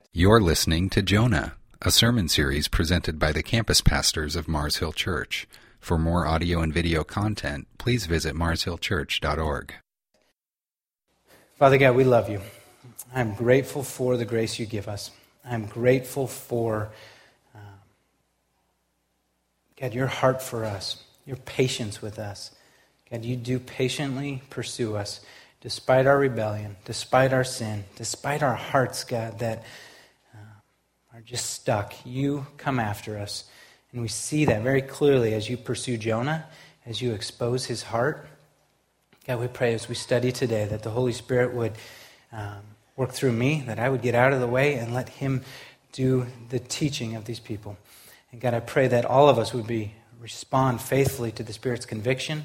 You're listening to Jonah, a sermon series presented by the campus pastors of Mars Hill Church. For more audio and video content, please visit marshillchurch.org. Father God, we love you. I'm grateful for the grace you give us. I'm grateful for, God, your heart for us, your patience with us. God, you do patiently pursue us despite our rebellion, despite our sin, despite our hearts, God, that are just stuck. You come after us. And we see that very clearly as you pursue Jonah, as you expose his heart. God, we pray as we study today that the Holy Spirit would work through me, that I would get out of the way and let him do the teaching of these people. And God, I pray that all of us would respond faithfully to the Spirit's conviction,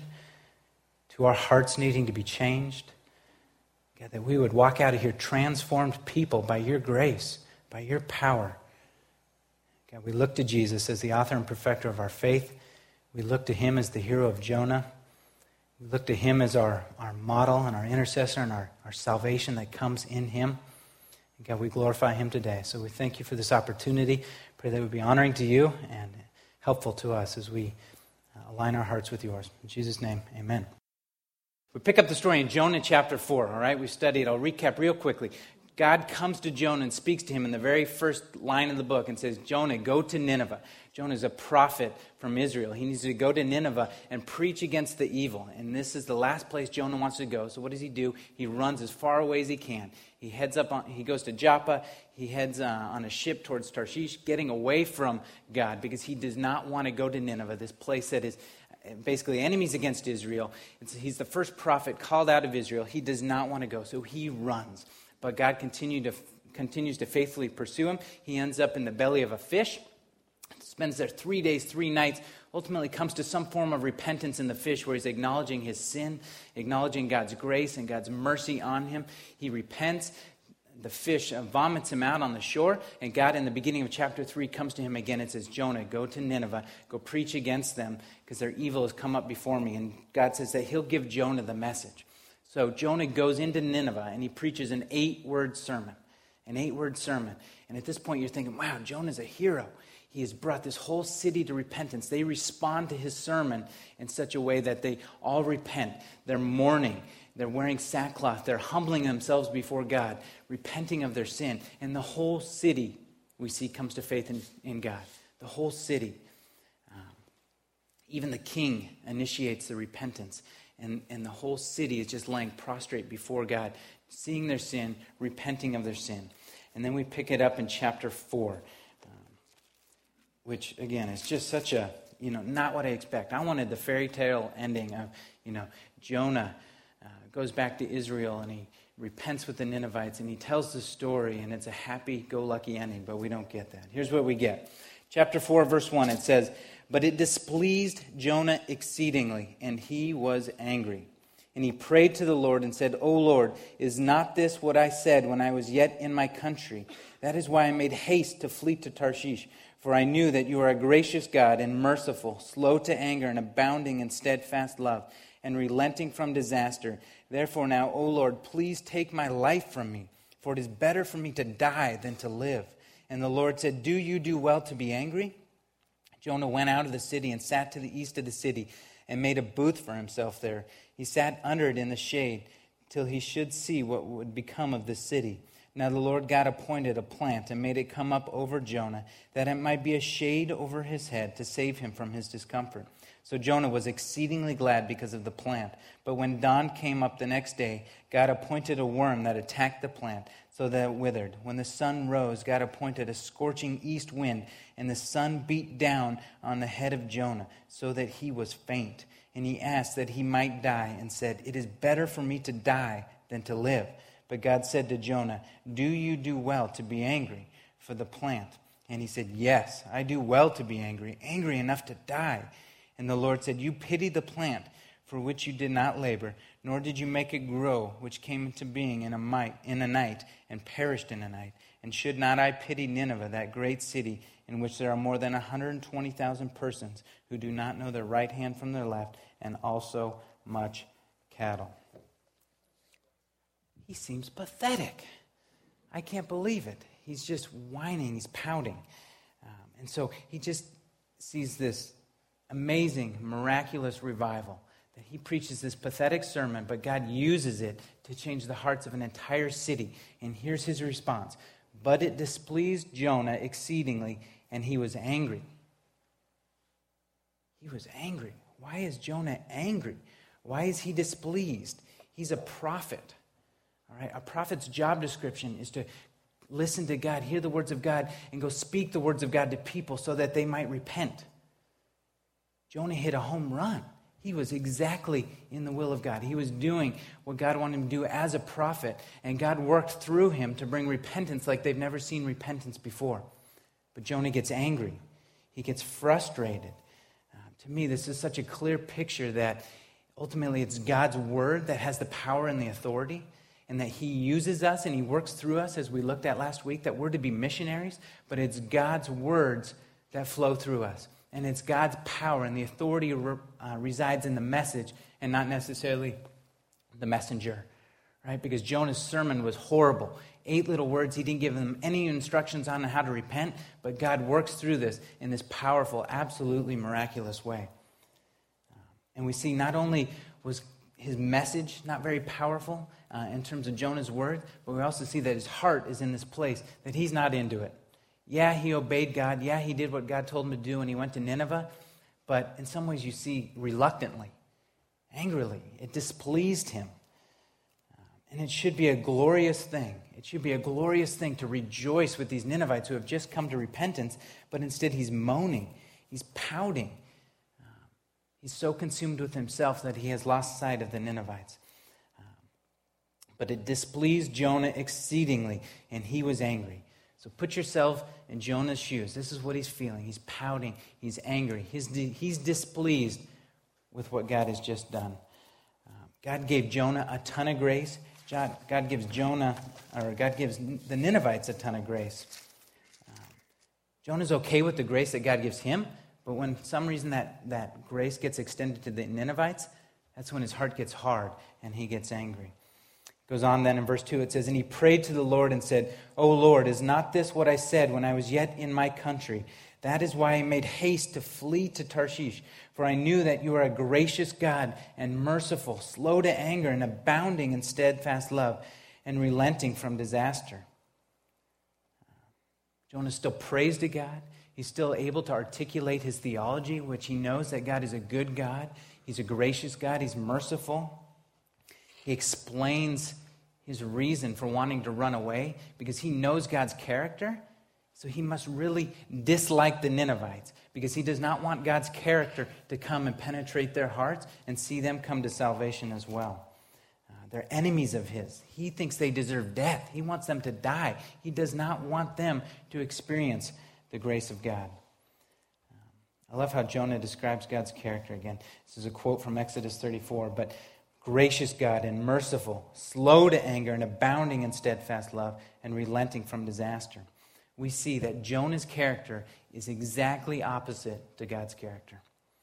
to our hearts needing to be changed. God, that we would walk out of here transformed people by your grace, by your power. God, we look to Jesus as the author and perfecter of our faith. We look to him as the hero of Jonah. We look to him as our model and our intercessor and our salvation that comes in him. And God, we glorify him today. So we thank you for this opportunity. Pray that it would be honoring to you and helpful to us as we align our hearts with yours. In Jesus' name, amen. We pick up the story in Jonah chapter 4, all right? We studied. I'll recap real quickly. God comes to Jonah and speaks to him in the very first line of the book and says, Jonah, go to Nineveh. Jonah is a prophet from Israel. He needs to go to Nineveh and preach against the evil. And this is the last place Jonah wants to go. So what does he do? He runs as far away as he can. He goes to Joppa. He heads on a ship towards Tarshish, getting away from God because he does not want to go to Nineveh, this place that is basically enemies against Israel. He's the first prophet called out of Israel. He does not want to go, so he runs. But God continues to faithfully pursue him. He ends up in the belly of a fish, spends there 3 days, 3 nights, ultimately comes to some form of repentance in the fish where he's acknowledging his sin, acknowledging God's grace and God's mercy on him. He repents. The fish vomits him out on the shore, and God in the beginning of chapter 3 comes to him again and says, Jonah, go to Nineveh, go preach against them because their evil has come up before me. And God says that he'll give Jonah the message. So Jonah goes into Nineveh and he preaches an 8-word sermon. An 8-word sermon. And at this point you're thinking, wow, Jonah's a hero. He has brought this whole city to repentance. They respond to his sermon in such a way that they all repent. They're mourning. They're wearing sackcloth. They're humbling themselves before God, repenting of their sin. And the whole city, we see, comes to faith in God. The whole city. Even the king initiates the repentance. And the whole city is just laying prostrate before God, seeing their sin, repenting of their sin. And then we pick it up in chapter 4, which, again, is just such a, not what I expect. I wanted the fairy tale ending of, Jonah goes back to Israel and he repents with the Ninevites and he tells the story and it's a happy-go-lucky ending, but we don't get that. Here's what we get. Chapter 4, verse 1, it says, but it displeased Jonah exceedingly, and he was angry. And he prayed to the Lord and said, O Lord, is not this what I said when I was yet in my country? That is why I made haste to flee to Tarshish, for I knew that you are a gracious God and merciful, slow to anger and abounding in steadfast love, and relenting from disaster. Therefore now, O Lord, please take my life from me, for it is better for me to die than to live. And the Lord said, do you do well to be angry? Jonah went out of the city and sat to the east of the city and made a booth for himself there. He sat under it in the shade till he should see what would become of the city. Now the Lord God appointed a plant and made it come up over Jonah, that it might be a shade over his head to save him from his discomfort. So Jonah was exceedingly glad because of the plant. But when dawn came up the next day, God appointed a worm that attacked the plant, so that it withered. When the sun rose, God appointed a scorching east wind, and the sun beat down on the head of Jonah, so that he was faint. And he asked that he might die, and said, it is better for me to die than to live. But God said to Jonah, do you do well to be angry for the plant? And he said, yes, I do well to be angry, angry enough to die. And the Lord said, you pity the plant for which you did not labor, nor did you make it grow, which came into being in a night and perished in a night. And should not I pity Nineveh, that great city, in which there are more than 120,000 persons who do not know their right hand from their left, and also much cattle? He seems pathetic. I can't believe it. he's just whining, he's pouting. And so he just sees this amazing, miraculous revival, that he preaches this pathetic sermon, but God uses it to change the hearts of an entire city. And here's his response. But it displeased Jonah exceedingly, and he was angry. He was angry. Why is Jonah angry? Why is he displeased? He's a prophet. All right, a prophet's job description is to listen to God, hear the words of God, and go speak the words of God to people so that they might repent. Jonah hit a home run. He was exactly in the will of God. He was doing what God wanted him to do as a prophet, and God worked through him to bring repentance like they've never seen repentance before. But Jonah gets angry. He gets frustrated. To me, this is such a clear picture that ultimately it's God's word that has the power and the authority, and that he uses us and he works through us, as we looked at last week, that we're to be missionaries, but it's God's words that flow through us. And it's God's power and the authority resides in the message and not necessarily the messenger, right? Because Jonah's sermon was horrible. 8 little words. He didn't give them any instructions on how to repent, but God works through this in this powerful, absolutely miraculous way. And we see not only was his message not very powerful in terms of Jonah's word, but we also see that his heart is in this place, that he's not into it. Yeah, he obeyed God. Yeah, he did what God told him to do, and he went to Nineveh. But in some ways you see reluctantly, angrily. It displeased him. And it should be a glorious thing. It should be a glorious thing to rejoice with these Ninevites who have just come to repentance, but instead he's moaning. He's pouting. He's so consumed with himself that he has lost sight of the Ninevites. But it displeased Jonah exceedingly, and he was angry. So put yourself in Jonah's shoes. This is what he's feeling. He's pouting. He's angry. He's displeased with what God has just done. God gave Jonah a ton of grace. God gives the Ninevites a ton of grace. Jonah's okay with the grace that God gives him, but when for some reason that grace gets extended to the Ninevites, that's when his heart gets hard and he gets angry. It goes on then in verse 2, it says, "And he prayed to the Lord and said, O Lord, is not this what I said when I was yet in my country? That is why I made haste to flee to Tarshish, for I knew that you are a gracious God and merciful, slow to anger and abounding in steadfast love and relenting from disaster." Jonah still prays to God. He's still able to articulate his theology, which he knows that God is a good God. He's a gracious God. He's merciful. He explains his reason for wanting to run away because he knows God's character. So he must really dislike the Ninevites because he does not want God's character to come and penetrate their hearts and see them come to salvation as well. They're enemies of his. He thinks they deserve death. He wants them to die. He does not want them to experience the grace of God. I love how Jonah describes God's character again. This is a quote from Exodus 34, but gracious God and merciful, slow to anger and abounding in steadfast love and relenting from disaster. We see that Jonah's character is exactly opposite to God's character.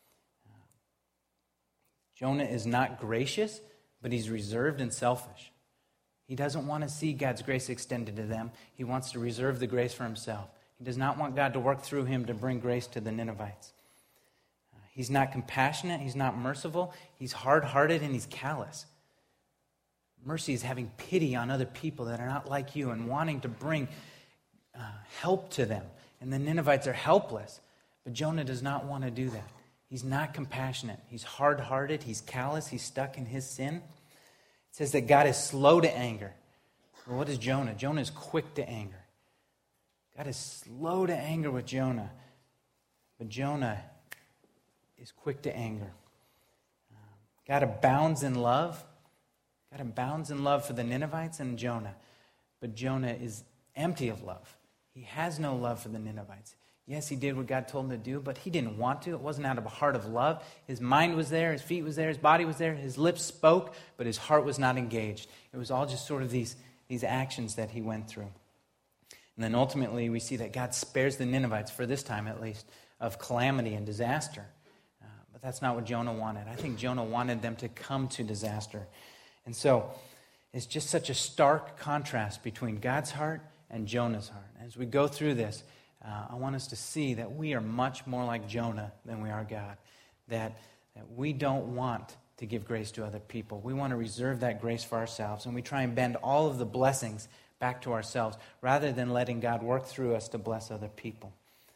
Jonah is not gracious, but he's reserved and selfish. He doesn't want to see God's grace extended to them. He wants to reserve the grace for himself. He does not want God to work through him to bring grace to the Ninevites. He's not compassionate. He's not merciful. He's hard-hearted and he's callous. Mercy is having pity on other people that are not like you and wanting to bring help to them. And the Ninevites are helpless. But Jonah does not want to do that. He's not compassionate. He's hard-hearted. He's callous. He's stuck in his sin. It says that God is slow to anger. Well, what is Jonah? Jonah is quick to anger. God is slow to anger with Jonah. But Jonah is quick to anger. God abounds in love. God abounds in love for the Ninevites and Jonah. But Jonah is empty of love. He has no love for the Ninevites. Yes, he did what God told him to do, but he didn't want to. It wasn't out of a heart of love. His mind was there, his feet was there, his body was there, his lips spoke, but his heart was not engaged. It was all just sort of these actions that he went through. And then ultimately we see that God spares the Ninevites, for this time at least, of calamity and disaster. But that's not what Jonah wanted. I think Jonah wanted them to come to disaster. And so it's just such a stark contrast between God's heart and Jonah's heart. As we go through this, I want us to see that we are much more like Jonah than we are God. That we don't want to give grace to other people. We want to reserve that grace for ourselves, and we try and bend all of the blessings back to ourselves rather than letting God work through us to bless other people.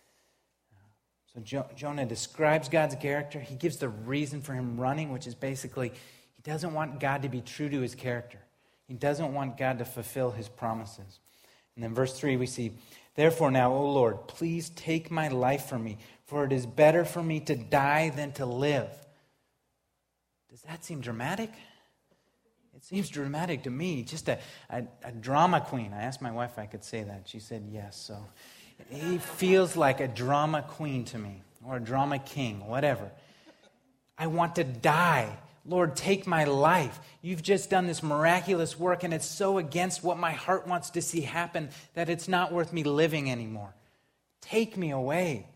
So Jonah describes God's character. He gives the reason for him running, which is basically he doesn't want God to be true to his character. He doesn't want God to fulfill his promises. And then verse 3 we see, "Therefore now, O Lord, please take my life from me, for it is better for me to die than to live." Does that seem dramatic? It seems dramatic to me. Just a drama queen. I asked my wife if I could say that. She said yes. So he feels like a drama queen to me, or a drama king, whatever. I want to die. Lord, take my life. You've just done this miraculous work, and it's so against what my heart wants to see happen that it's not worth me living anymore. Take me away.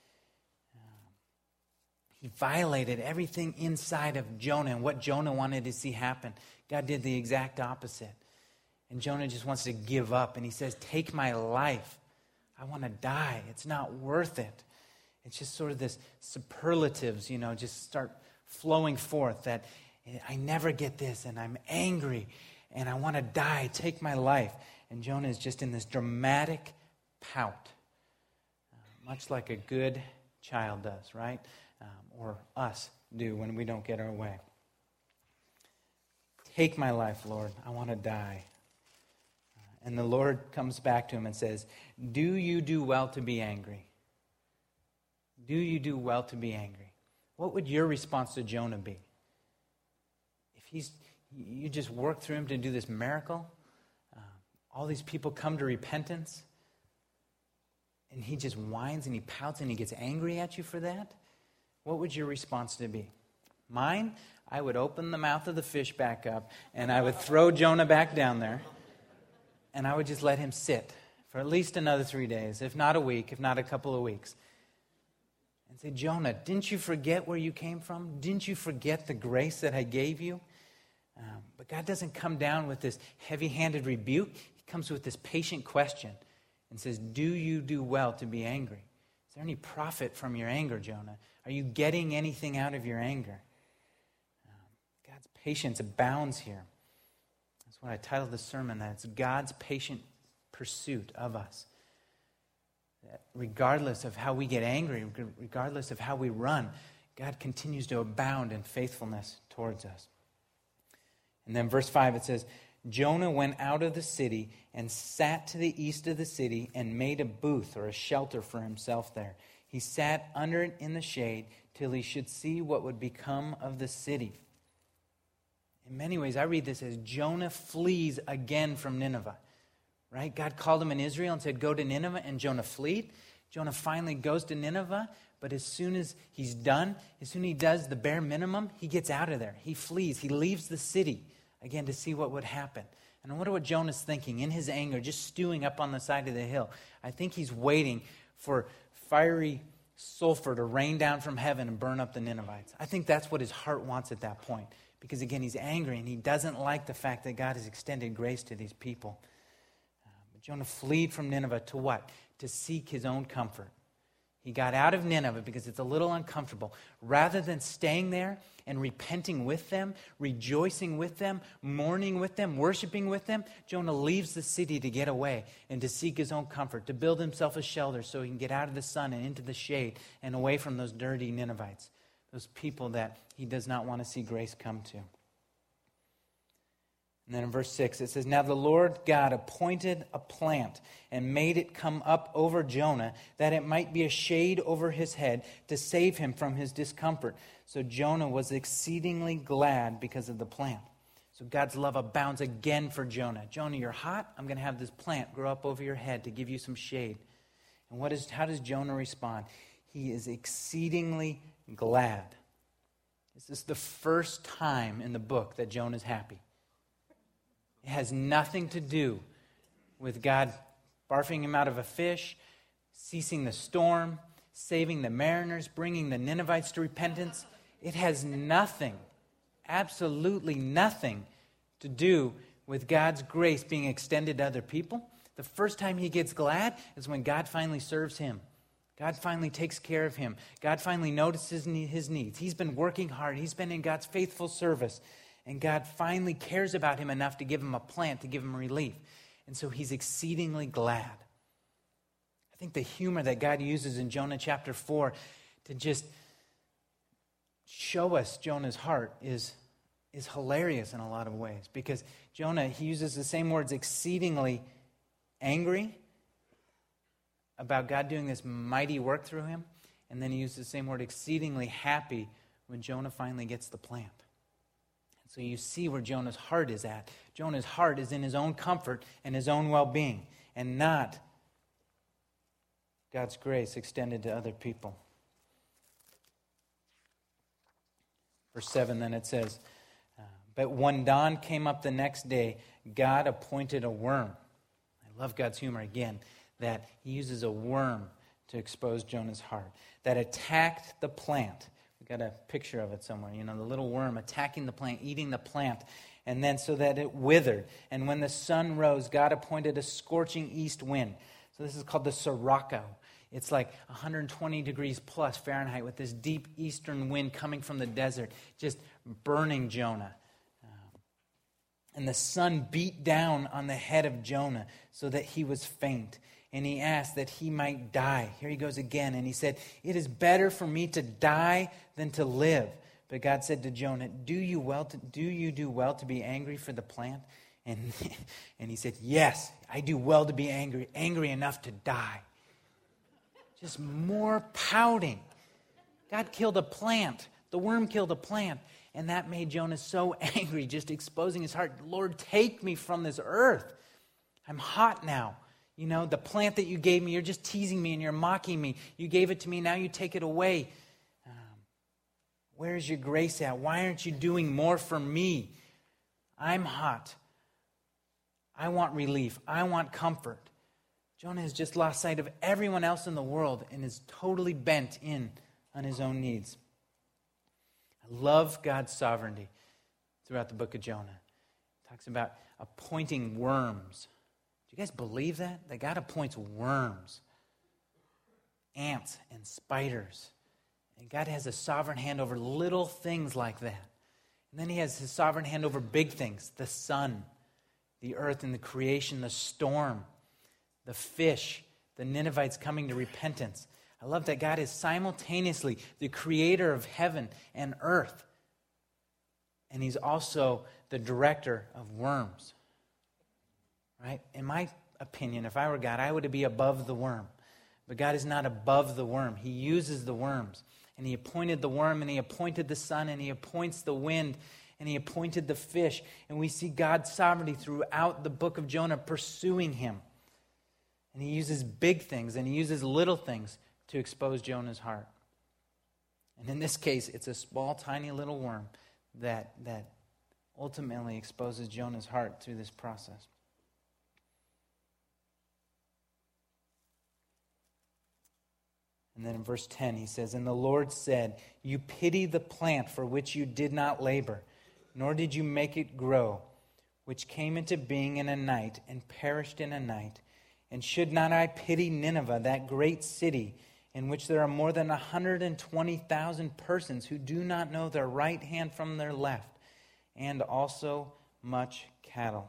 He violated everything inside of Jonah and what Jonah wanted to see happen. God did the exact opposite. And Jonah just wants to give up, and he says, take my life. I want to die. It's not worth it. It's just sort of this superlatives, just start flowing forth that I never get this, and I'm angry, and I want to die. Take my life. And Jonah is just in this dramatic pout, much like a good child does, right? Or us do when we don't get our way. Take my life, Lord. I want to die. And the Lord comes back to him and says, do you do well to be angry? Do you do well to be angry? What would your response to Jonah be? If you just work through him to do this miracle, all these people come to repentance, and he just whines and he pouts and he gets angry at you for that, what would your response to be? Mine, I would open the mouth of the fish back up, and I would throw Jonah back down there, and I would just let him sit for at least another 3 days, if not a week, if not a couple of weeks. And say, Jonah, didn't you forget where you came from? Didn't you forget the grace that I gave you? But God doesn't come down with this heavy-handed rebuke. He comes with this patient question and says, do you do well to be angry? Is there any profit from your anger, Jonah? Are you getting anything out of your anger? God's patience abounds here. That's what I titled the sermon, that it's God's patient pursuit of us. That regardless of how we get angry, regardless of how we run, God continues to abound in faithfulness towards us. And then verse 5, it says, Jonah went out of the city and sat to the east of the city and made a booth or a shelter for himself there. He sat under it in the shade till he should see what would become of the city. In many ways, I read this as Jonah flees again from Nineveh. Right? God called him in Israel and said, go to Nineveh, and Jonah fled. Jonah finally goes to Nineveh, but as soon as he's done, as soon as he does the bare minimum, he gets out of there. He flees. He leaves the city, again, to see what would happen. And I wonder what Jonah's thinking in his anger, just stewing up on the side of the hill. I think he's waiting for fiery sulfur to rain down from heaven and burn up the Ninevites. I think that's what his heart wants at that point. Because again, he's angry and he doesn't like the fact that God has extended grace to these people. But Jonah fled from Nineveh to what? To seek his own comfort. He got out of Nineveh because it's a little uncomfortable. Rather than staying there and repenting with them, rejoicing with them, mourning with them, worshiping with them, Jonah leaves the city to get away and to seek his own comfort, to build himself a shelter so he can get out of the sun and into the shade and away from those dirty Ninevites, those people that he does not want to see grace come to. And then in verse 6, it says, Now the Lord God appointed a plant and made it come up over Jonah, that it might be a shade over his head to save him from his discomfort. So Jonah was exceedingly glad because of the plant. So God's love abounds again for Jonah. Jonah, you're hot. I'm going to have this plant grow up over your head to give you some shade. And how does Jonah respond? He is exceedingly glad. This is the first time in the book that Jonah's happy. It has nothing to do with God barfing him out of a fish, ceasing the storm, saving the mariners, bringing the Ninevites to repentance. It has nothing, absolutely nothing to do with God's grace being extended to other people. The first time he gets glad is when God finally serves him. God finally takes care of him. God finally notices his needs. He's been working hard. He's been in God's faithful service. And God finally cares about him enough to give him a plant, to give him relief. And so he's exceedingly glad. I think the humor that God uses in Jonah chapter 4 to just show us Jonah's heart is hilarious in a lot of ways. Because Jonah, he uses the same words, exceedingly angry about God doing this mighty work through him. And then he uses the same word, exceedingly happy, when Jonah finally gets the plant. And so you see where Jonah's heart is at. Jonah's heart is in his own comfort and his own well-being, and not God's grace extended to other people. Verse 7, then it says, but when dawn came up the next day, God appointed a worm. I love God's humor again, that he uses a worm to expose Jonah's heart, that attacked the plant. We've got a picture of it somewhere, the little worm attacking the plant, eating the plant, and then so that it withered. And when the sun rose, God appointed a scorching east wind. So this is called the Sirocco. It's like 120 degrees plus Fahrenheit with this deep eastern wind coming from the desert, just burning Jonah. And the sun beat down on the head of Jonah so that he was faint. And he asked that he might die. Here he goes again. And he said, it is better for me to die than to live. But God said to Jonah, do you do well to be angry for the plant? And he said, yes, I do well to be angry enough to die. Just more pouting. God killed a plant. The worm killed a plant. And that made Jonah so angry, just exposing his heart. Lord, take me from this earth. I'm hot now. The plant that you gave me, you're just teasing me and you're mocking me. You gave it to me, now you take it away. Where's your grace at? Why aren't you doing more for me? I'm hot. I want relief. I want comfort. Jonah has just lost sight of everyone else in the world and is totally bent in on his own needs. I love God's sovereignty throughout the book of Jonah. It talks about appointing worms. Do you guys believe that? That God appoints worms, ants, and spiders. And God has a sovereign hand over little things like that. And then he has his sovereign hand over big things, the sun, the earth and the creation, the storm, the fish, the Ninevites coming to repentance. I love that God is simultaneously the creator of heaven and earth. And he's also the director of worms. Right? In my opinion, if I were God, I would be above the worm. But God is not above the worm. He uses the worms. And he appointed the worm, and he appointed the sun, and he appoints the wind, and he appointed the fish. And we see God's sovereignty throughout the book of Jonah pursuing him. And he uses big things, and he uses little things to expose Jonah's heart. And in this case, it's a small, tiny little worm that ultimately exposes Jonah's heart through this process. And then in verse 10 he says, and the Lord said, you pity the plant for which you did not labor, nor did you make it grow, which came into being in a night and perished in a night. And should not I pity Nineveh, that great city, in which there are more than 120,000 persons who do not know their right hand from their left, and also much cattle?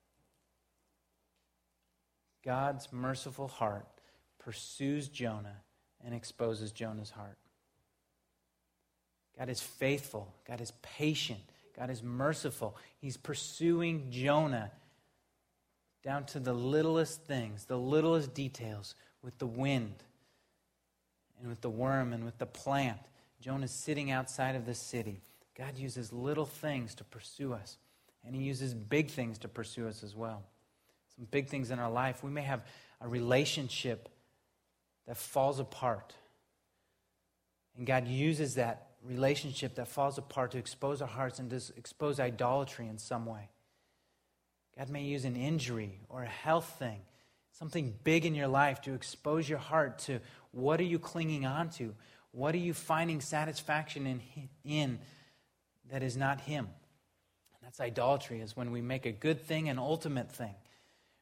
God's merciful heart pursues Jonah and exposes Jonah's heart. God is faithful. God is patient. God is merciful. He's pursuing Jonah down to the littlest things, the littlest details, with the wind and with the worm and with the plant. Jonah's sitting outside of the city. God uses little things to pursue us, and he uses big things to pursue us as well. Some big things in our life. We may have a relationship that falls apart, and God uses that relationship that falls apart to expose our hearts and to expose idolatry in some way. God may use an injury or a health thing, something big in your life, to expose your heart to what are you clinging on to? What are you finding satisfaction in that is not him? And that's idolatry, is when we make a good thing an ultimate thing.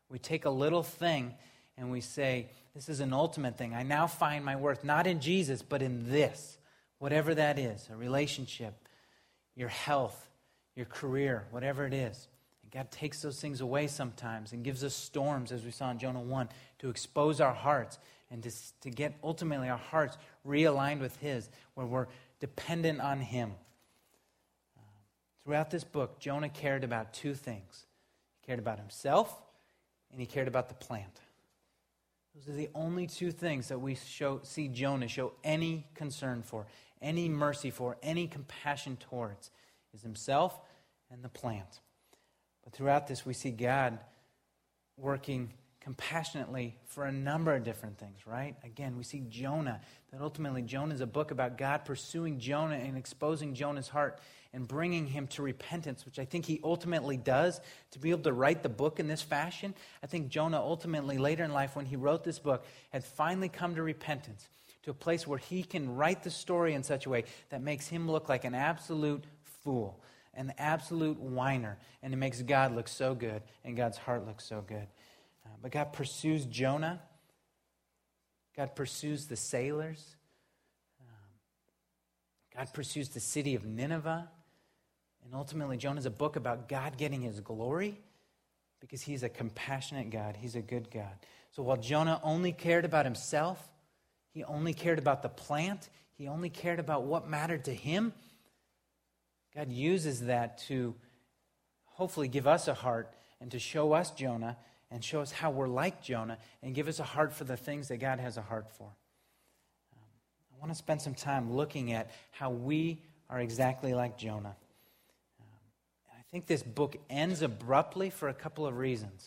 We take a little thing and we say, this is an ultimate thing. I now find my worth not in Jesus, but in this, whatever that is, a relationship, your health, your career, whatever it is. And God takes those things away sometimes and gives us storms, as we saw in Jonah 1, to expose our hearts and to get ultimately our hearts realigned with His, where we're dependent on Him. Throughout this book, Jonah cared about two things. He cared about himself, and he cared about the plant. Those are the only two things that we see Jonah show any concern for, any mercy for, any compassion towards, is himself and the plant. But throughout this, we see God working compassionately for a number of different things, right? Again, we see Jonah, that ultimately Jonah is a book about God pursuing Jonah and exposing Jonah's heart and bringing him to repentance, which I think he ultimately does. To be able to write the book in this fashion, I think Jonah ultimately, later in life, when he wrote this book, had finally come to repentance, to a place where he can write the story in such a way that makes him look like an absolute fool, an absolute whiner, and it makes God look so good and God's heart look so good. But God pursues Jonah. God pursues the sailors. God pursues the city of Nineveh. And ultimately, Jonah is a book about God getting His glory because He's a compassionate God. He's a good God. So while Jonah only cared about himself, he only cared about the plant, he only cared about what mattered to him, God uses that to hopefully give us a heart and to show us Jonah and show us how we're like Jonah and give us a heart for the things that God has a heart for. I want to spend some time looking at how we are exactly like Jonah. I think this book ends abruptly for a couple of reasons.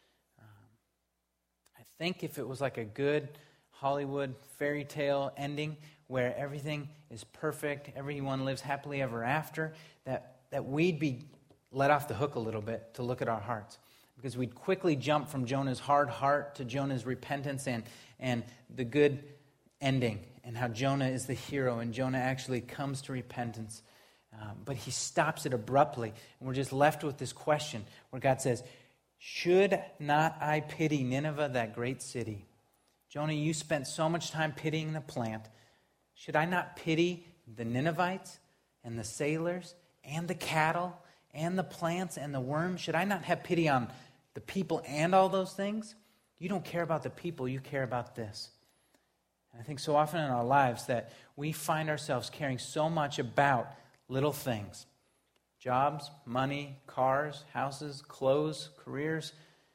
I think if it was like a good Hollywood fairy tale ending where everything is perfect, everyone lives happily ever after, that we'd be let off the hook a little bit to look at our hearts. Because we'd quickly jump from Jonah's hard heart to Jonah's repentance and the good ending, and how Jonah is the hero and Jonah actually comes to repentance. But he stops it abruptly, and we're just left with this question where God says, should not I pity Nineveh, that great city? Jonah, you spent so much time pitying the plant. Should I not pity the Ninevites and the sailors and the cattle and the plants and the worms? Should I not have pity on the people and all those things? You don't care about the people, you care about this. And I think so often in our lives that we find ourselves caring so much about little things. Jobs, money, cars, houses, clothes, careers.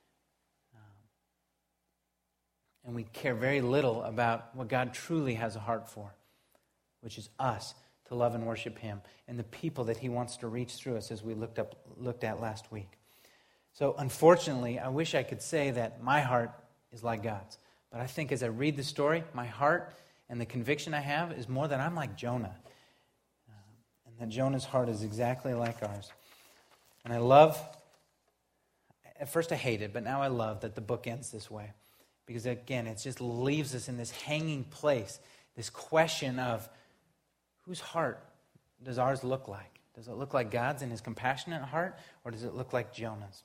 And we care very little about what God truly has a heart for, which is us, to love and worship Him, and the people that He wants to reach through us, as we looked at last week. So unfortunately, I wish I could say that my heart is like God's. But I think as I read the story, my heart and the conviction I have is more that I'm like Jonah. And that Jonah's heart is exactly like ours. And I love, at first I hated, but now I love that the book ends this way. Because again, it just leaves us in this hanging place, this question of whose heart does ours look like? Does it look like God's in His compassionate heart, or does it look like Jonah's?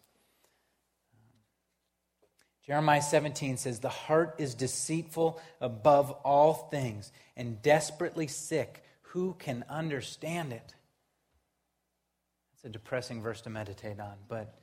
Jeremiah 17 says, the heart is deceitful above all things and desperately sick. Who can understand it? It's a depressing verse to meditate on, but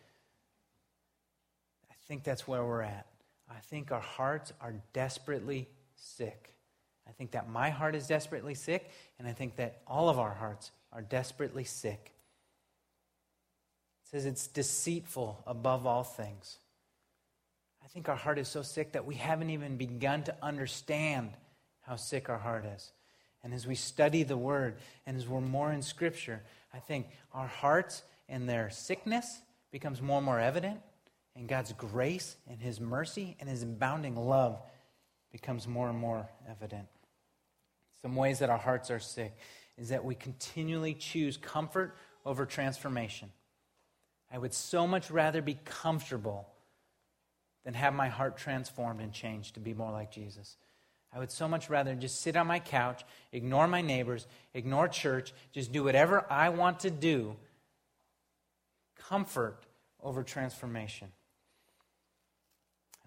I think that's where we're at. I think our hearts are desperately sick. I think that my heart is desperately sick, and I think that all of our hearts are desperately sick. It says it's deceitful above all things. I think our heart is so sick that we haven't even begun to understand how sick our heart is. And as we study the Word, and as we're more in Scripture, I think our hearts and their sickness becomes more and more evident, and God's grace and His mercy and His abounding love becomes more and more evident. Some ways that our hearts are sick is that we continually choose comfort over transformation. I would so much rather be comfortable than have my heart transformed and changed to be more like Jesus. I would so much rather just sit on my couch, ignore my neighbors, ignore church, just do whatever I want to do. Comfort over transformation.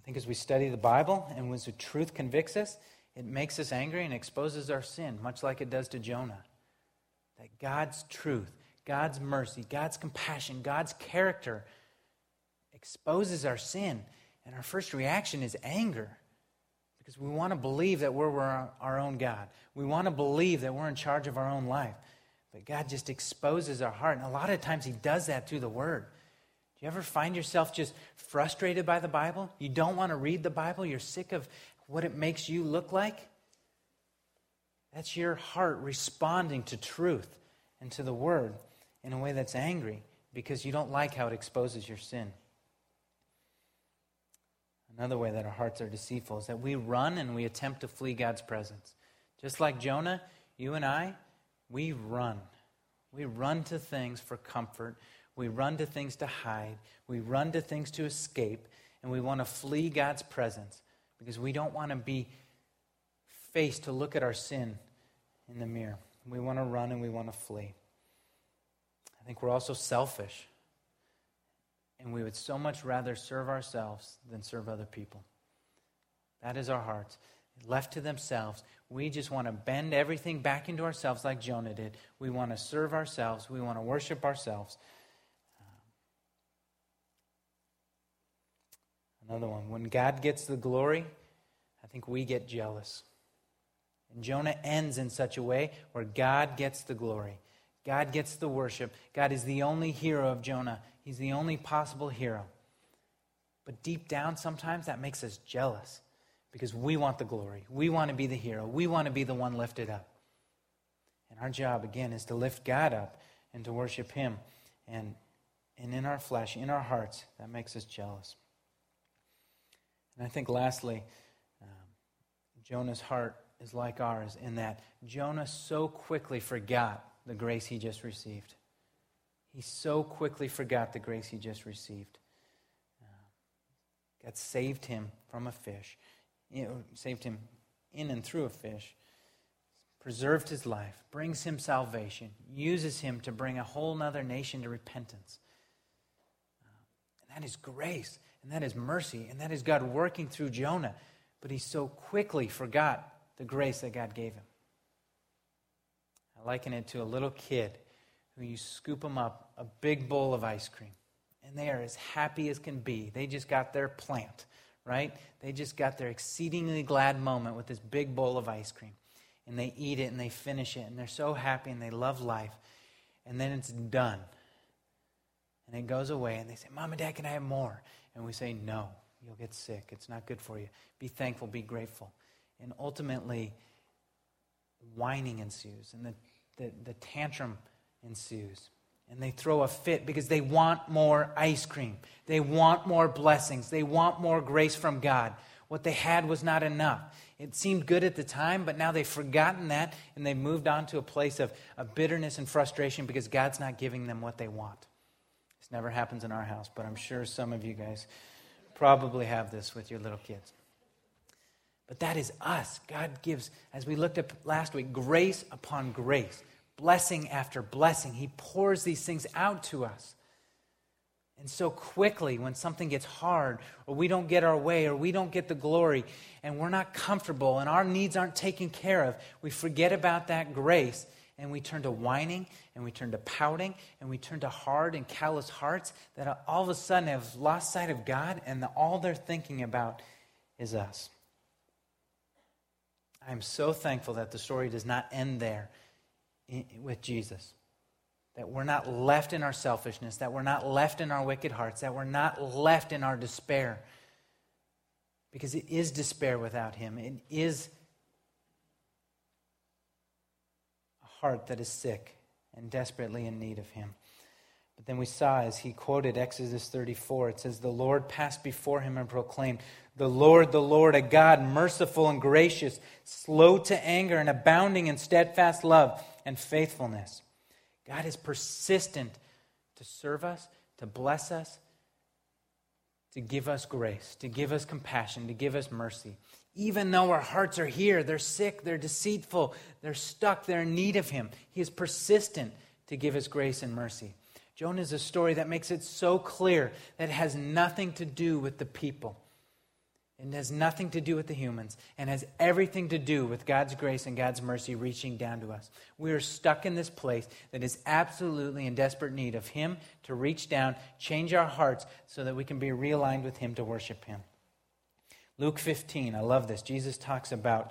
I think as we study the Bible and as the truth convicts us, it makes us angry and exposes our sin, much like it does to Jonah. That God's truth, God's mercy, God's compassion, God's character exposes our sin. And our first reaction is anger, because we want to believe that we're our own God. We want to believe that we're in charge of our own life. But God just exposes our heart. And a lot of times He does that through the Word. Do you ever find yourself just frustrated by the Bible? You don't want to read the Bible? You're sick of what it makes you look like? That's your heart responding to truth and to the Word in a way that's angry because you don't like how it exposes your sin. Another way that our hearts are deceitful is that we run and we attempt to flee God's presence. Just like Jonah, you and I, we run. We run to things for comfort. We run to things to hide. We run to things to escape. And we want to flee God's presence because we don't want to be faced to look at our sin in the mirror. We want to run and we want to flee. I think we're also selfish. And we would so much rather serve ourselves than serve other people. That is our hearts. Left to themselves, we just want to bend everything back into ourselves like Jonah did. We want to serve ourselves. We want to worship ourselves. Another one. When God gets the glory, I think we get jealous. And Jonah ends in such a way where God gets the glory. God gets the worship. God is the only hero of Jonah. He's the only possible hero. But deep down, sometimes that makes us jealous because we want the glory. We want to be the hero. We want to be the one lifted up. And our job, again, is to lift God up and to worship Him. And in our flesh, in our hearts, that makes us jealous. And I think lastly, Jonah's heart is like ours in that Jonah so quickly forgot the grace he just received. He so quickly forgot the grace he just received. God saved him from a fish. Saved him in and through a fish. Preserved his life. Brings him salvation. Uses him to bring a whole other nation to repentance. And that is grace. And that is mercy. And that is God working through Jonah. But he so quickly forgot the grace that God gave him. I liken it to a little kid who you scoop them up a big bowl of ice cream. And they are as happy as can be. They just got their plant, right? They just got their exceedingly glad moment with this big bowl of ice cream. And they eat it and they finish it. And they're so happy and they love life. And then it's done. And it goes away and they say, Mom and Dad, can I have more? And we say, no, you'll get sick. It's not good for you. Be thankful, be grateful. And ultimately, whining ensues. And the tantrum ensues. And they throw a fit because they want more ice cream. They want more blessings. They want more grace from God. What they had was not enough. It seemed good at the time, but now they've forgotten that and they've moved on to a place of bitterness and frustration because God's not giving them what they want. This never happens in our house, but I'm sure some of you guys probably have this with your little kids. But that is us. God gives, as we looked at last week, grace upon grace. Blessing after blessing. He pours these things out to us. And so quickly, when something gets hard, or we don't get our way, or we don't get the glory, and we're not comfortable, and our needs aren't taken care of, we forget about that grace, and we turn to whining, and we turn to pouting, and we turn to hard and callous hearts that all of a sudden have lost sight of God, and all they're thinking about is us. I'm so thankful that the story does not end there with Jesus. That we're not left in our selfishness, that we're not left in our wicked hearts, that we're not left in our despair. Because it is despair without Him. It is a heart that is sick and desperately in need of Him. But then we saw, as he quoted Exodus 34, it says, the Lord passed before him and proclaimed, the Lord, a God merciful and gracious, slow to anger and abounding in steadfast love and faithfulness. God is persistent to serve us, to bless us, to give us grace, to give us compassion, to give us mercy. Even though our hearts are here, they're sick, they're deceitful, they're stuck, they're in need of Him. He is persistent to give us grace and mercy. Jonah is a story that makes it so clear that it has nothing to do with the people. It has nothing to do with the humans and has everything to do with God's grace and God's mercy reaching down to us. We are stuck in this place that is absolutely in desperate need of Him to reach down, change our hearts so that we can be realigned with Him to worship Him. Luke 15, I love this. Jesus talks about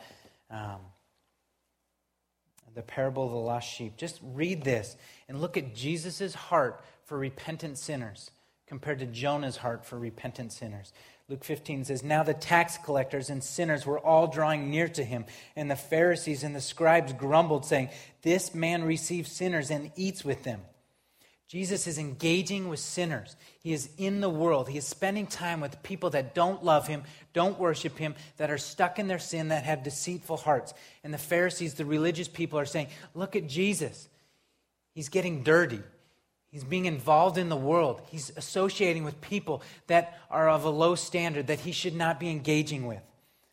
the parable of the lost sheep. Just read this and look at Jesus' heart for repentant sinners compared to Jonah's heart for repentant sinners. Luke 15 says, "Now the tax collectors and sinners were all drawing near to him, and the Pharisees and the scribes grumbled, saying, 'This man receives sinners and eats with them.'" Jesus is engaging with sinners. He is in the world. He is spending time with people that don't love Him, don't worship Him, that are stuck in their sin, that have deceitful hearts. And the Pharisees, the religious people, are saying, look at Jesus. He's getting dirty. He's being involved in the world. He's associating with people that are of a low standard that he should not be engaging with.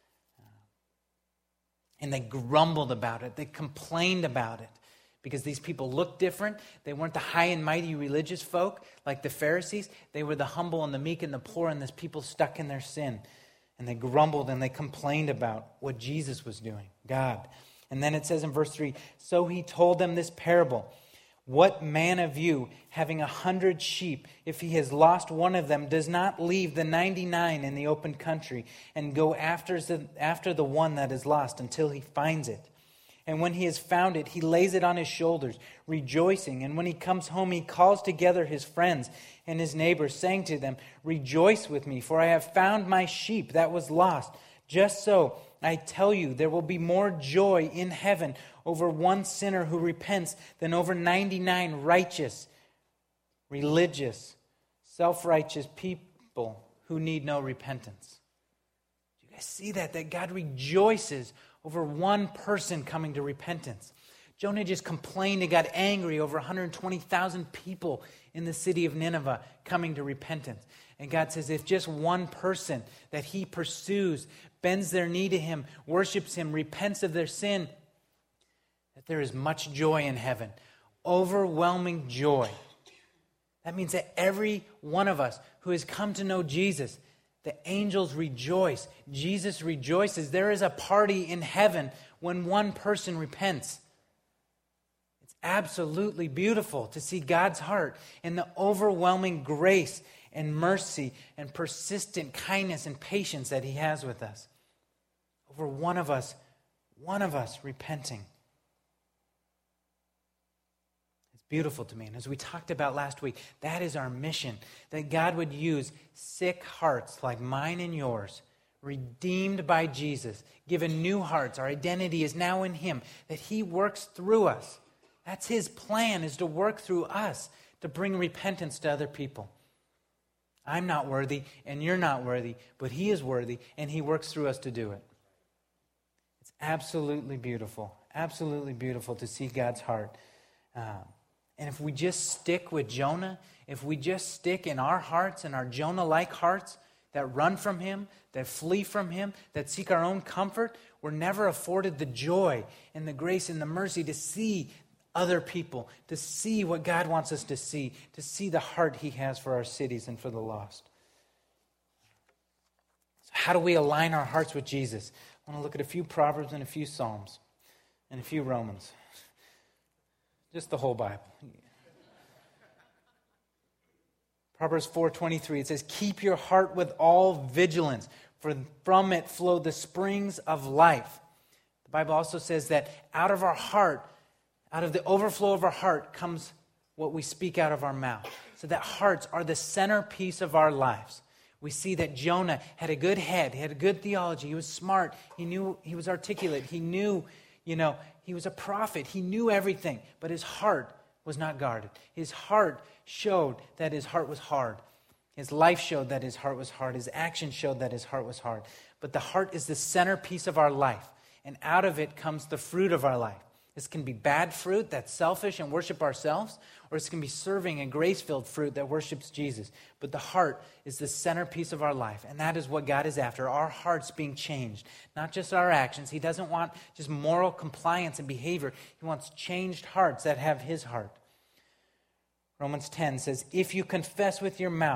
And they grumbled about it. They complained about it. Because these people looked different. They weren't the high and mighty religious folk like the Pharisees. They were the humble and the meek and the poor and this people stuck in their sin. And they grumbled and they complained about what Jesus was doing, God. And then it says in verse 3, "So he told them this parable. What man of you, having 100 sheep, if he has lost one of them, does not leave the 99 in the open country and go after the one that is lost until he finds it? And when he has found it, he lays it on his shoulders, rejoicing. And when he comes home, he calls together his friends and his neighbors, saying to them, 'Rejoice with me, for I have found my sheep that was lost.' Just so, I tell you, there will be more joy in heaven over one sinner who repents than over 99 righteous, religious, self-righteous people who need no repentance." Do you guys see that? That God rejoices over one person coming to repentance. Jonah just complained and got angry over 120,000 people in the city of Nineveh coming to repentance. And God says if just one person that He pursues, bends their knee to Him, worships Him, repents of their sin, that there is much joy in heaven. Overwhelming joy. That means that every one of us who has come to know Jesus, the angels rejoice. Jesus rejoices. There is a party in heaven when one person repents. It's absolutely beautiful to see God's heart and the overwhelming grace and mercy and persistent kindness and patience that He has with us. Over one of us repenting. Beautiful to me. And as we talked about last week, that is our mission. That God would use sick hearts like mine and yours, redeemed by Jesus, given new hearts. Our identity is now in Him. That He works through us. That's His plan, is to work through us, to bring repentance to other people. I'm not worthy, and you're not worthy, but He is worthy, and He works through us to do it. It's absolutely beautiful to see God's heart. And if we just stick with Jonah, if we just stick in our hearts and our Jonah-like hearts that run from Him, that flee from Him, that seek our own comfort, we're never afforded the joy and the grace and the mercy to see other people, to see what God wants us to see the heart He has for our cities and for the lost. So how do we align our hearts with Jesus? I want to look at a few Proverbs and a few Psalms and a few Romans. Just the whole Bible. Proverbs 4:23, it says, "Keep your heart with all vigilance, for from it flow the springs of life." The Bible also says that out of our heart, out of the overflow of our heart, comes what we speak out of our mouth. So that hearts are the centerpiece of our lives. We see that Jonah had a good head, he had a good theology, he was smart, he knew, he was articulate, he knew, he was a prophet. He knew everything, but his heart was not guarded. His heart showed that his heart was hard. His life showed that his heart was hard. His action showed that his heart was hard. But the heart is the centerpiece of our life, and out of it comes the fruit of our life. This can be bad fruit that's selfish and worship ourselves, or this can be serving and grace-filled fruit that worships Jesus. But the heart is the centerpiece of our life, and that is what God is after, our hearts being changed, not just our actions. He doesn't want just moral compliance and behavior. He wants changed hearts that have His heart. Romans 10 says, "If you confess with your mouth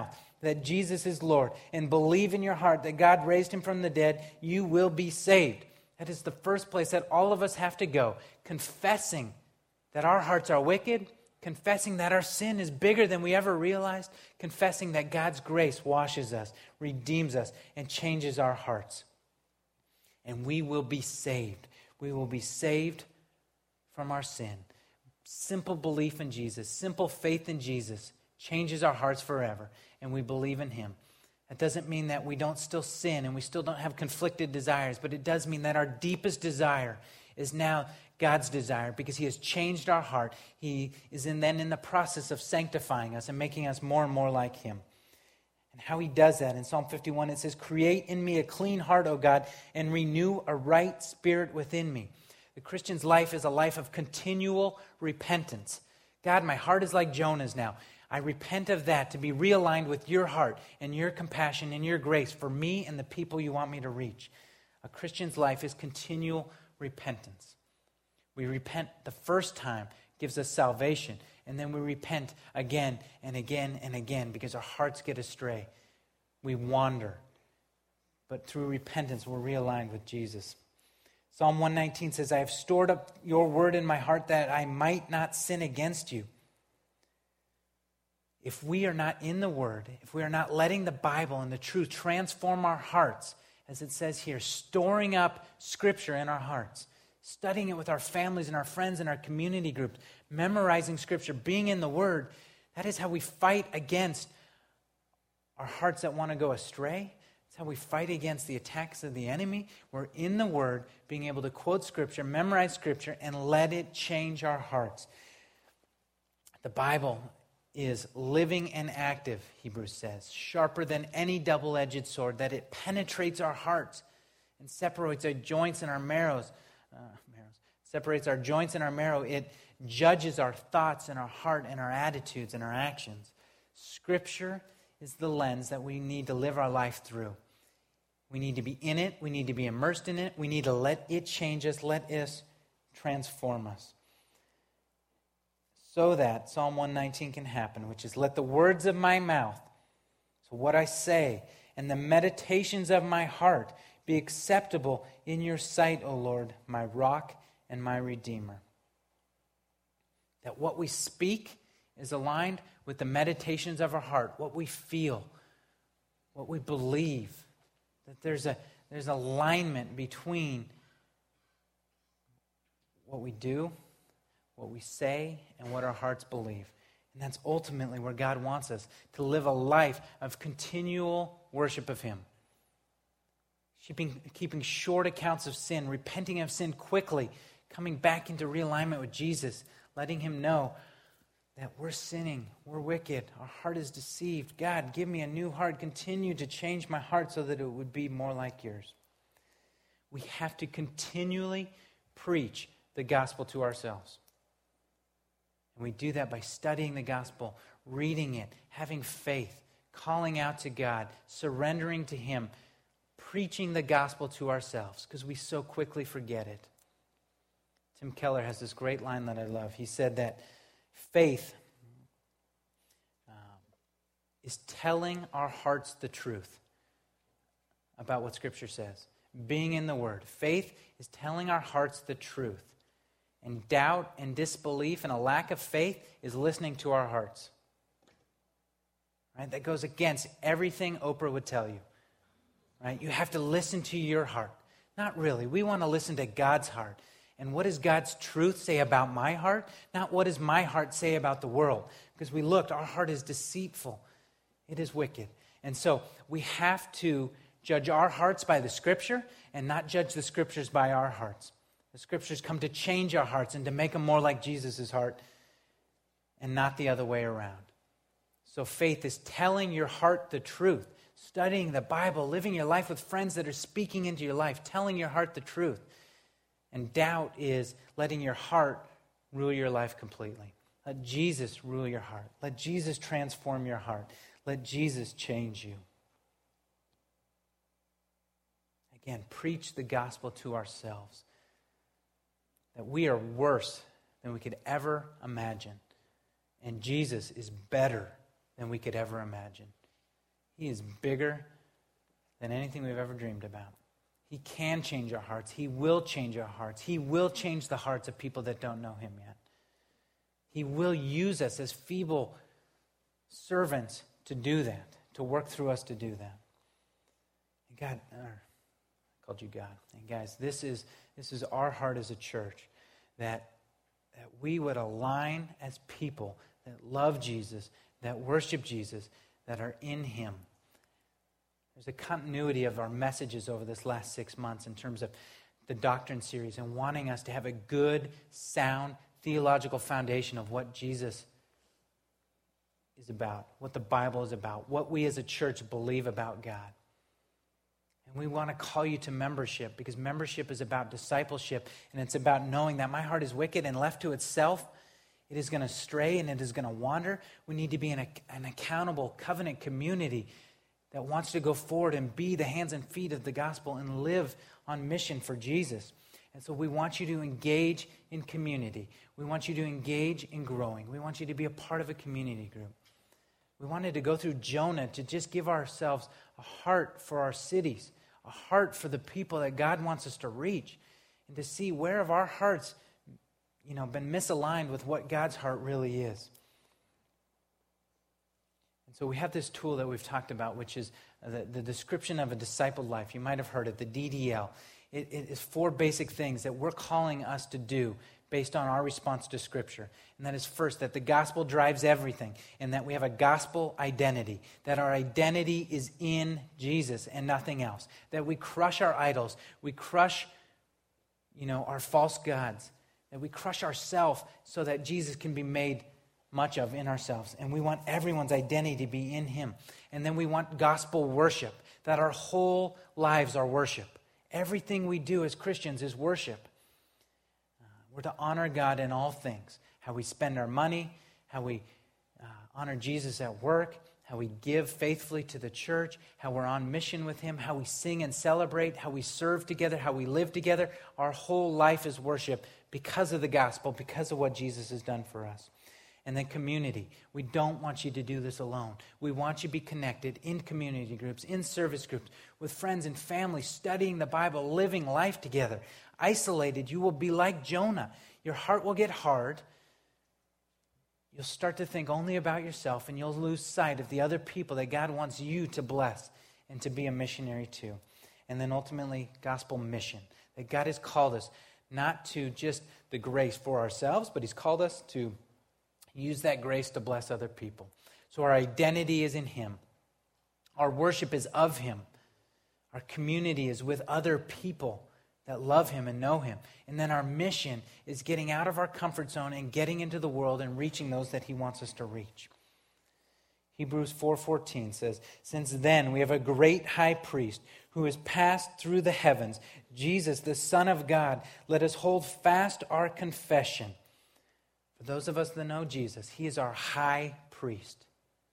that Jesus is Lord and believe in your heart that God raised him from the dead, you will be saved. That is the first place that all of us have to go, confessing that our hearts are wicked, confessing that our sin is bigger than we ever realized, confessing that God's grace washes us, redeems us, and changes our hearts. And we will be saved. We will be saved from our sin. Simple belief in Jesus, simple faith in Jesus changes our hearts forever, and we believe in him. That doesn't mean that we don't still sin and we still don't have conflicted desires, but it does mean that our deepest desire is now God's desire because he has changed our heart. He is then in the process of sanctifying us and making us more and more like him. And how he does that, in Psalm 51, it says, "Create in me a clean heart, O God, and renew a right spirit within me." The Christian's life is a life of continual repentance. God, my heart is like Jonah's now. I repent of that to be realigned with your heart and your compassion and your grace for me and the people you want me to reach. A Christian's life is continual repentance. We repent the first time, gives us salvation, and then we repent again and again and again because our hearts get astray. We wander. But through repentance, we're realigned with Jesus. Psalm 119 says, "I have stored up your word in my heart that I might not sin against you." If we are not in the Word, if we are not letting the Bible and the truth transform our hearts, as it says here, storing up Scripture in our hearts, studying it with our families and our friends and our community groups, memorizing Scripture, being in the Word, that is how we fight against our hearts that want to go astray. It's how we fight against the attacks of the enemy. We're in the Word, being able to quote Scripture, memorize Scripture, and let it change our hearts. The Bible is living and active, Hebrews says, sharper than any double-edged sword, that it penetrates our hearts and separates our joints and our marrows. Separates our joints and our marrow. It judges our thoughts and our heart and our attitudes and our actions. Scripture is the lens that we need to live our life through. We need to be in it. We need to be immersed in it. We need to let it change us, let it transform us. So that Psalm 119 can happen, which is, "Let the words of my mouth," so what I say, "and the meditations of my heart be acceptable in your sight, O Lord, my rock and my redeemer." That what we speak is aligned with the meditations of our heart, what we feel, what we believe. That there's alignment between what we do, what we say, and what our hearts believe. And that's ultimately where God wants us, to live a life of continual worship of him. Keeping short accounts of sin, repenting of sin quickly, coming back into realignment with Jesus, letting him know that we're sinning, we're wicked, our heart is deceived. God, give me a new heart. Continue to change my heart so that it would be more like yours. We have to continually preach the gospel to ourselves. And we do that by studying the gospel, reading it, having faith, calling out to God, surrendering to him, preaching the gospel to ourselves because we so quickly forget it. Tim Keller has this great line that I love. He said that faith is telling our hearts the truth about what Scripture says. Being in the Word. Faith is telling our hearts the truth. And doubt and disbelief and a lack of faith is listening to our hearts. Right? That goes against everything Oprah would tell you. Right? You have to listen to your heart. Not really. We want to listen to God's heart. And what does God's truth say about my heart? Not what does my heart say about the world. Because we looked, our heart is deceitful. It is wicked. And so we have to judge our hearts by the Scripture and not judge the Scriptures by our hearts. The Scriptures come to change our hearts and to make them more like Jesus' heart and not the other way around. So faith is telling your heart the truth, studying the Bible, living your life with friends that are speaking into your life, telling your heart the truth. And doubt is letting your heart rule your life completely. Let Jesus rule your heart. Let Jesus transform your heart. Let Jesus change you. Again, preach the gospel to ourselves. That we are worse than we could ever imagine. And Jesus is better than we could ever imagine. He is bigger than anything we've ever dreamed about. He can change our hearts. He will change our hearts. He will change the hearts of people that don't know him yet. He will use us as feeble servants to do that, to work through us to do that. And God, I called you God. And guys, this is our heart as a church, that we would align as people that love Jesus, that worship Jesus, that are in him. There's a continuity of our messages over this last 6 months in terms of the doctrine series and wanting us to have a good, sound, theological foundation of what Jesus is about, what the Bible is about, what we as a church believe about God. And we want to call you to membership, because membership is about discipleship, and it's about knowing that my heart is wicked and left to itself. It is going to stray and it is going to wander. We need to be in an accountable covenant community that wants to go forward and be the hands and feet of the gospel and live on mission for Jesus. And so we want you to engage in community. We want you to engage in growing. We want you to be a part of a community group. We wanted to go through Jonah to just give ourselves a heart for our cities, a heart for the people that God wants us to reach, and to see where have our hearts, been misaligned with what God's heart really is. And so we have this tool that we've talked about, which is the description of a discipled life. You might have heard it, the DDL. It is 4 basic things that we're calling us to do based on our response to Scripture. And that is, first, that the gospel drives everything, and that we have a gospel identity, that our identity is in Jesus and nothing else, that we crush our idols, we crush, our false gods, that we crush ourselves so that Jesus can be made much of in ourselves. And we want everyone's identity to be in him. And then we want gospel worship, that our whole lives are worship. Everything we do as Christians is worship. We're to honor God in all things. How we spend our money, how we honor Jesus at work, how we give faithfully to the church, how we're on mission with him, how we sing and celebrate, how we serve together, how we live together. Our whole life is worship because of the gospel, because of what Jesus has done for us. And then community. We don't want you to do this alone. We want you to be connected in community groups, in service groups, with friends and family, studying the Bible, living life together. Isolated, you will be like Jonah. Your heart will get hard. You'll start to think only about yourself, and you'll lose sight of the other people that God wants you to bless and to be a missionary to. And then ultimately, gospel mission. That God has called us not to just the grace for ourselves, but he's called us to use that grace to bless other people. So our identity is in him. Our worship is of him. Our community is with other people that love him and know him. And then our mission is getting out of our comfort zone and getting into the world and reaching those that he wants us to reach. Hebrews 4:14 says, "Since then we have a great high priest who has passed through the heavens, Jesus, the Son of God. Let us hold fast our confession." For those of us that know Jesus, he is our high priest.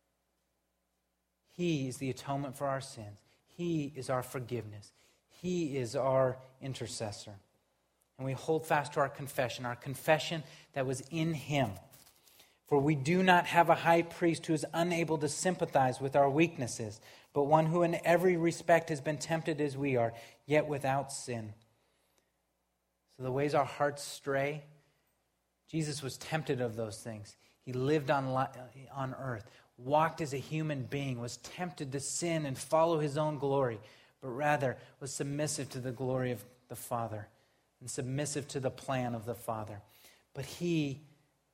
He is the atonement for our sins. He is our forgiveness. He is our intercessor. And we hold fast to our confession that was in him. For we do not have a high priest who is unable to sympathize with our weaknesses, but one who in every respect has been tempted as we are, yet without sin. So the ways our hearts stray, Jesus was tempted of those things. He lived on earth, walked as a human being, was tempted to sin and follow his own glory, but rather was submissive to the glory of the Father and submissive to the plan of the Father. But he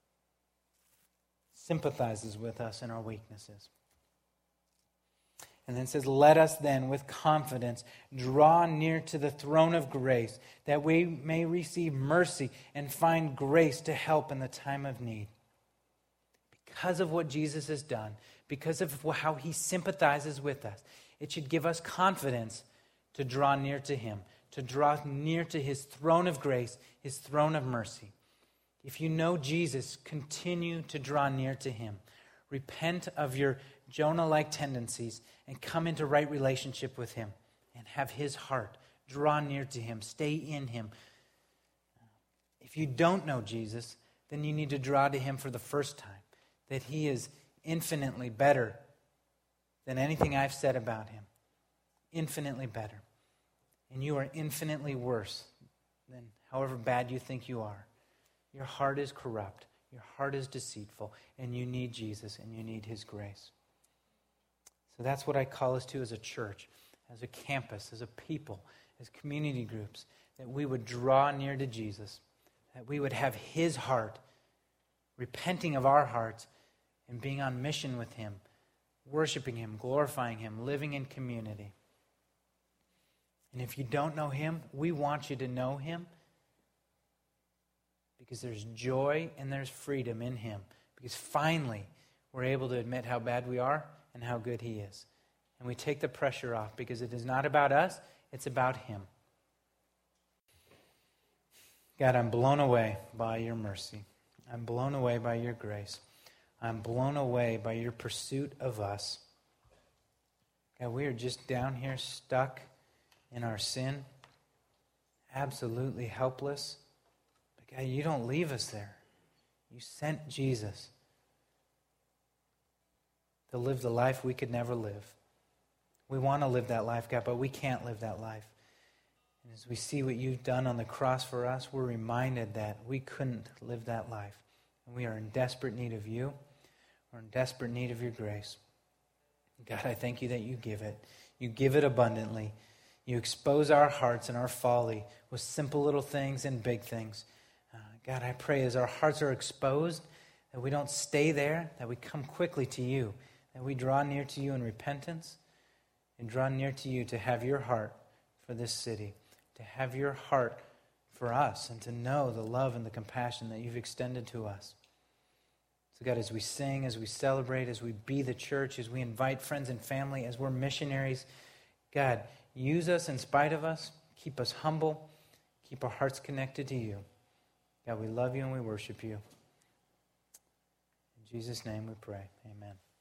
sympathizes with us in our weaknesses. And then it says, "Let us then with confidence draw near to the throne of grace, that we may receive mercy and find grace to help in the time of need." Because of what Jesus has done, because of how he sympathizes with us, it should give us confidence to draw near to him, to draw near to his throne of grace, his throne of mercy. If you know Jesus, continue to draw near to him. Repent of your Jonah-like tendencies and come into right relationship with him and have his heart. Draw near to him. Stay in him. If you don't know Jesus, then you need to draw to him for the first time, that he is infinitely better than anything I've said about him. Infinitely better. And you are infinitely worse than however bad you think you are. Your heart is corrupt. Your heart is deceitful. And you need Jesus and you need his grace. So that's what I call us to as a church, as a campus, as a people, as community groups, that we would draw near to Jesus, that we would have his heart, repenting of our hearts, and being on mission with him, worshiping him, glorifying him, living in community. And if you don't know him, we want you to know him, because there's joy and there's freedom in him. Because finally, we're able to admit how bad we are and how good he is. And we take the pressure off, because it is not about us, it's about him. God, I'm blown away by your mercy. I'm blown away by your grace. I'm blown away by your pursuit of us. God, we are just down here stuck in our sin, absolutely helpless. But God, you don't leave us there. You sent Jesus to live the life we could never live. We want to live that life, God, but we can't live that life. And as we see what you've done on the cross for us, we're reminded that we couldn't live that life. And we are in desperate need of you. We're in desperate need of your grace. God, I thank you that you give it. You give it abundantly. You expose our hearts and our folly with simple little things and big things. God, I pray as our hearts are exposed, that we don't stay there, that we come quickly to you, that we draw near to you in repentance, and draw near to you to have your heart for this city, to have your heart for us, and to know the love and the compassion that you've extended to us. So God, as we sing, as we celebrate, as we be the church, as we invite friends and family, as we're missionaries, God, use us in spite of us. Keep us humble. Keep our hearts connected to you. God, we love you and we worship you. In Jesus' name we pray. Amen.